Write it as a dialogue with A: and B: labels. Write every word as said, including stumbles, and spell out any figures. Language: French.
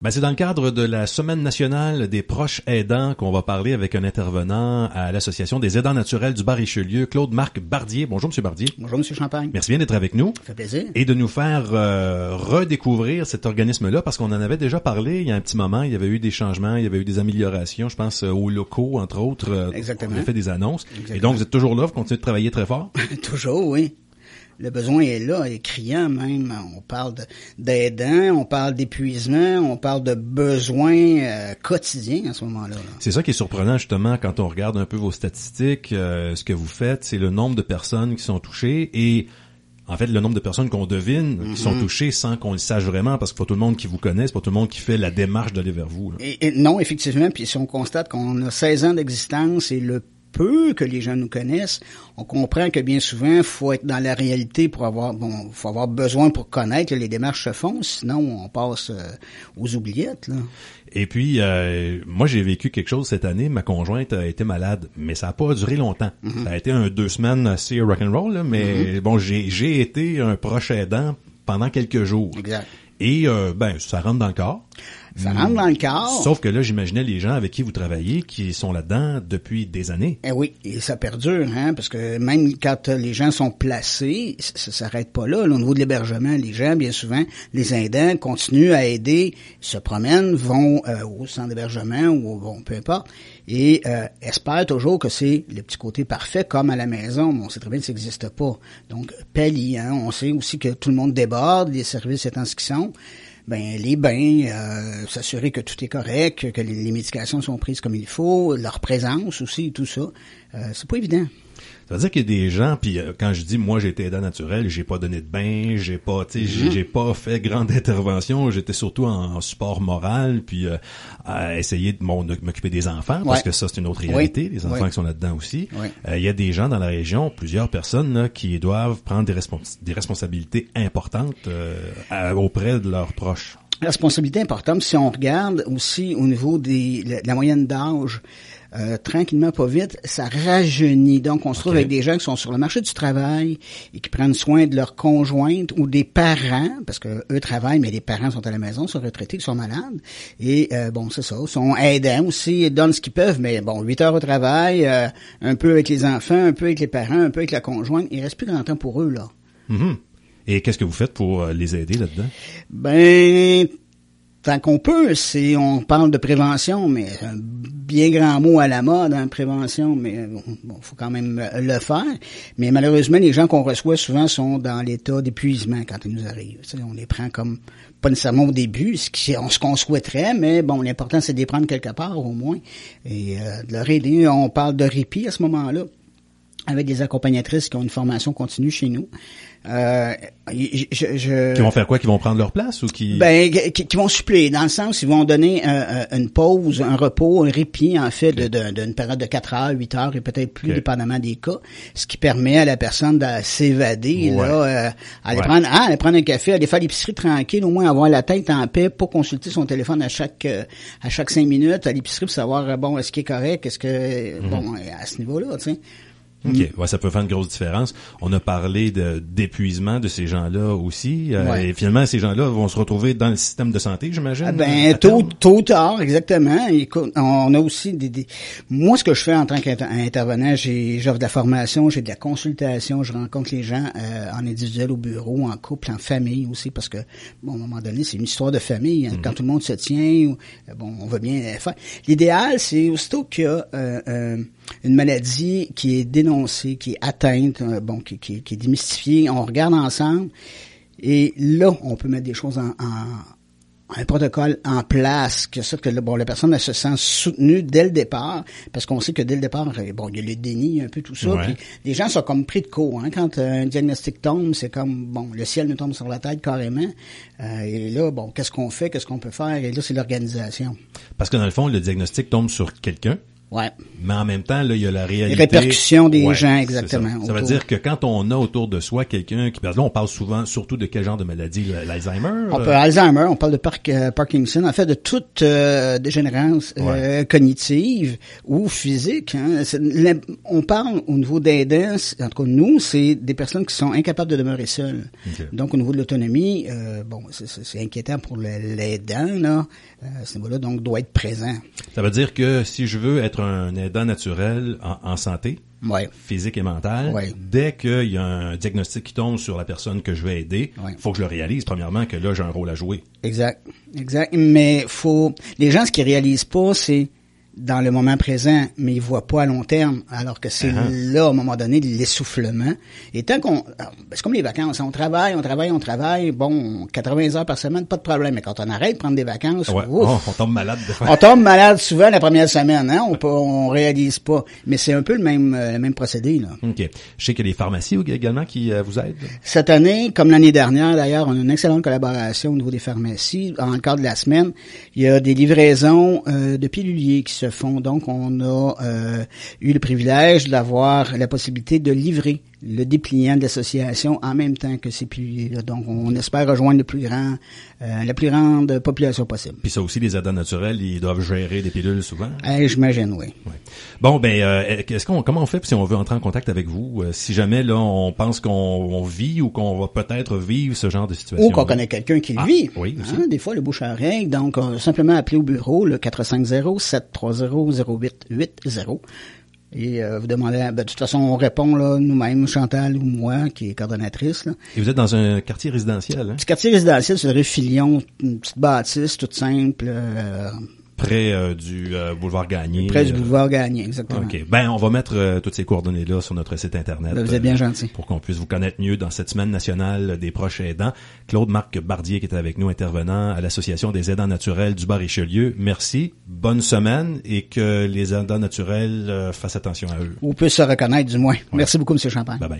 A: Ben, c'est dans le cadre de la Semaine nationale des proches aidants qu'on va parler avec un intervenant à l'Association des aidants naturels du Bas-Richelieu, Claude-Marc Bardier. Bonjour, Monsieur Bardier.
B: Bonjour, Monsieur Champagne.
A: Merci bien d'être avec nous.
B: Ça fait plaisir.
A: Et de nous faire euh, redécouvrir cet organisme-là, parce qu'on en avait déjà parlé il y a un petit moment. Il y avait eu des changements, il y avait eu des améliorations, je pense, aux locaux, entre autres. Euh,
B: Exactement.
A: On a fait des annonces.
B: Exactement.
A: Et donc, vous êtes toujours là, vous continuez de travailler très fort?
B: Toujours, oui. Le besoin est là, est criant même. On parle de, d'aidants, on parle d'épuisement, on parle de besoins euh, quotidiens à ce moment-là. Là.
A: C'est ça qui est surprenant justement quand on regarde un peu vos statistiques. Euh, ce que vous faites, c'est le nombre de personnes qui sont touchées et en fait le nombre de personnes qu'on devine mm-hmm. qui sont touchées sans qu'on le sache vraiment, parce qu'il faut tout le monde qui vous connaisse, c'est pas tout le monde qui fait la démarche d'aller vers vous. Là.
B: Et, et non, effectivement, puis si on constate qu'on a seize ans d'existence et le peu que les gens nous connaissent, on comprend que bien souvent, faut être dans la réalité pour avoir, bon, faut avoir besoin pour connaître, là, les démarches se font, sinon on passe euh, aux oubliettes, là.
A: Et puis, euh, moi, j'ai vécu quelque chose cette année. Ma conjointe a été malade, mais ça a pas duré longtemps. Mm-hmm. Ça a été un deux semaines assez rock'n'roll, là, mais mm-hmm. bon, j'ai, j'ai été un proche aidant pendant quelques jours.
B: Exact.
A: Et, euh, ben, ça rentre dans le corps.
B: Ça rentre dans le corps.
A: Sauf que là, j'imaginais les gens avec qui vous travaillez qui sont là-dedans depuis des années.
B: Eh oui, et ça perdure, hein, parce que même quand les gens sont placés, ça s'arrête pas là, là. Au niveau de l'hébergement, les gens, bien souvent, les aidants continuent à aider, se promènent, vont euh, au centre d'hébergement ou bon, peu importe, et euh, espèrent toujours que c'est le petit côté parfait comme à la maison. Mais on sait très bien que ça n'existe pas. Donc, pallier, hein, on sait aussi que tout le monde déborde, les services étant ce qu'ils sont. Ben les bains, euh, s'assurer que tout est correct, que les, les médications sont prises comme il faut, leur présence aussi, tout ça, euh, c'est pas évident.
A: Ça veut dire qu'il y a des gens, puis euh, quand je dis moi j'ai été aidant naturel, j'ai pas donné de bain, j'ai pas, tu sais, mm-hmm. j'ai, j'ai pas fait grande intervention, j'étais surtout en, en support moral, puis euh, à essayer de, bon, de m'occuper des enfants, parce
B: ouais.
A: que ça c'est une autre réalité,
B: oui.
A: les enfants
B: oui.
A: qui sont là-dedans aussi.
B: Oui.
A: Euh, il y a des gens dans la région, plusieurs personnes là, qui doivent prendre des, respons- des responsabilités importantes euh, à, auprès de leurs proches.
B: Responsabilité importante, si on regarde aussi au niveau des, de la moyenne d'âge, euh, tranquillement, pas vite, ça rajeunit. Donc, on se trouve okay. avec des gens qui sont sur le marché du travail et qui prennent soin de leurs conjointes ou des parents, parce que eux travaillent, mais les parents sont à la maison, sont retraités, qui sont malades. Et euh, bon, c'est ça, sont aidants aussi, ils donnent ce qu'ils peuvent, mais bon, huit heures au travail, euh, un peu avec les enfants, un peu avec les parents, un peu avec la conjointe. Il reste plus grand temps pour eux, là.
A: Mm-hmm. Et qu'est-ce que vous faites pour les aider là-dedans?
B: Ben, tant qu'on peut, c'est, on parle de prévention, mais un bien grand mot à la mode, hein, prévention, mais bon, faut quand même le faire. Mais malheureusement, les gens qu'on reçoit souvent sont dans l'état d'épuisement quand ils nous arrivent. Tu sais, on les prend comme, pas nécessairement au début, ce, qui, ce qu'on souhaiterait, mais bon, l'important c'est de les prendre quelque part au moins et euh, de leur aider. On parle de répit à ce moment-là, avec des accompagnatrices qui ont une formation continue chez nous. Euh, je, je,
A: qui vont faire quoi? Qui vont prendre leur place ou qui...
B: Ben, qui, qui vont suppléer, dans le sens, ils vont donner euh, une pause, un repos, un répit, en fait, okay. de, de, d'une période de quatre heures, huit heures et peut-être plus, okay. dépendamment des cas, ce qui permet à la personne de s'évader, ouais. là, euh, aller ouais. prendre, ah, aller prendre un café, aller faire l'épicerie tranquille, au moins avoir la tête en paix, pas consulter son téléphone à chaque, euh, à chaque cinq minutes à l'épicerie pour savoir, bon, est-ce qu'il est correct, est-ce que, mm-hmm. bon, à ce niveau-là, tu sais.
A: OK. Ouais, ça peut faire une grosse différence. On a parlé de, d'épuisement de ces gens-là aussi. Euh,
B: ouais.
A: Et finalement, ces gens-là vont se retrouver dans le système de santé, j'imagine?
B: Ah ben, tôt, tôt ou tard, exactement. Écoute, on a aussi des, des... Moi, ce que je fais en tant qu'intervenant, j'ai, j'offre de la formation, j'ai de la consultation, je rencontre les gens euh, en individuel au bureau, en couple, en famille aussi, parce que, bon, à un moment donné, c'est une histoire de famille. Hein, mm-hmm. Quand tout le monde se tient, bon, on va bien faire. L'idéal, c'est aussitôt qu'il y a euh, euh, une maladie qui est dénoncée, qui est atteinte, euh, bon, qui, qui, qui est démystifiée, on regarde ensemble, et là, on peut mettre des choses en, en un protocole en place, que ça, que bon, la personne elle se sent soutenue dès le départ, parce qu'on sait que dès le départ, bon, il y a le déni, un peu tout ça, ouais. Puis les gens sont comme pris de court, hein, quand un diagnostic tombe, c'est comme, bon, le ciel nous tombe sur la tête carrément, euh, et là, bon, qu'est-ce qu'on fait, qu'est-ce qu'on peut faire, et là, c'est l'organisation.
A: Parce que dans le fond, le diagnostic tombe sur quelqu'un,
B: Ouais.
A: Mais en même temps, là, il y a la réalité.
B: Les répercussions des
A: ouais,
B: gens, exactement.
A: Ça. ça veut dire que quand on a autour de soi quelqu'un qui... Là, on parle souvent, surtout de quel genre de maladie? L'Alzheimer?
B: On peut, Alzheimer, on parle de Park, euh, Parkinson, en fait, de toute euh, dégénérescence euh, ouais. cognitive ou physique. Hein. On parle au niveau d'aidants, en tout cas, nous, c'est des personnes qui sont incapables de demeurer seules. Okay. Donc, au niveau de l'autonomie, euh, bon, c'est inquiétant pour l'aidant, là, euh, à ce niveau-là, donc, doit être présent.
A: Ça veut dire que si je veux être un aidant naturel en, en santé,
B: ouais.
A: physique et mentale,
B: ouais.
A: dès qu'il y a un diagnostic qui tombe sur la personne que je vais aider, il
B: ouais.
A: faut que je le réalise, premièrement, que là, j'ai un rôle à jouer.
B: Exact, exact. Mais faut, les gens, ce qu'ils réalisent pas, c'est dans le moment présent, mais ils voient pas à long terme, alors que c'est uh-huh. là, à un moment donné, l'essoufflement. Et tant qu'on... C'est comme les vacances, on travaille, on travaille, on travaille, bon, quatre-vingts heures par semaine, pas de problème. Mais quand on arrête de prendre des vacances,
A: ouais.
B: ouf,
A: oh, on tombe malade.
B: On tombe malade souvent la première semaine, hein, on peut, on réalise pas. Mais c'est un peu le même, euh, le même procédé, là.
A: OK. Je sais qu'il y a des pharmacies également qui euh, vous aident.
B: Cette année, comme l'année dernière, d'ailleurs, on a une excellente collaboration au niveau des pharmacies. En le cadre de la semaine, il y a des livraisons euh, de piluliers qui se font. Donc, on a euh, eu le privilège d'avoir la possibilité de livrer le dépliant de l'association en même temps que ces piluliers-là. Donc, on espère rejoindre le plus grand, euh, la plus grande population possible.
A: Puis ça aussi, les aidants naturels, ils doivent gérer des pilules souvent?
B: Euh, J'imagine, oui.
A: Ouais. Bon, ben, euh, est-ce qu'on, comment on fait si on veut entrer en contact avec vous? Euh, si jamais, là, on pense qu'on on vit ou qu'on va peut-être vivre ce genre de situation?
B: Ou qu'on connaît quelqu'un qui le ah, vit.
A: Oui, aussi.
B: Hein, des fois, le bouche à oreille. Donc, euh, simplement appeler au bureau, le quatre cinq zéro, sept trois zéro, zéro huit huit zéro. Et euh, vous demandez, ben, de toute façon, on répond là nous-mêmes, Chantal ou moi, qui est coordonnatrice. Là.
A: Et vous êtes dans un quartier résidentiel, hein?
B: Petit quartier résidentiel, c'est le Réfilion, une petite bâtisse toute simple. Euh,
A: Près euh, du euh, boulevard Gagné.
B: Près du boulevard Gagné, exactement.
A: OK. Ben, on va mettre euh, toutes ces coordonnées-là sur notre site Internet.
B: Ben, vous êtes bien gentil.
A: Euh, pour qu'on puisse vous connaître mieux dans cette semaine nationale des proches aidants. Claude-Marc Bardier qui est avec nous, intervenant à l'Association des aidants naturels du Bas-Richelieu. Merci. Bonne semaine et que les aidants naturels euh, fassent attention à eux.
B: Ou puissent se reconnaître, du moins. Ouais. Merci beaucoup, M. Champagne.
A: Bye bye.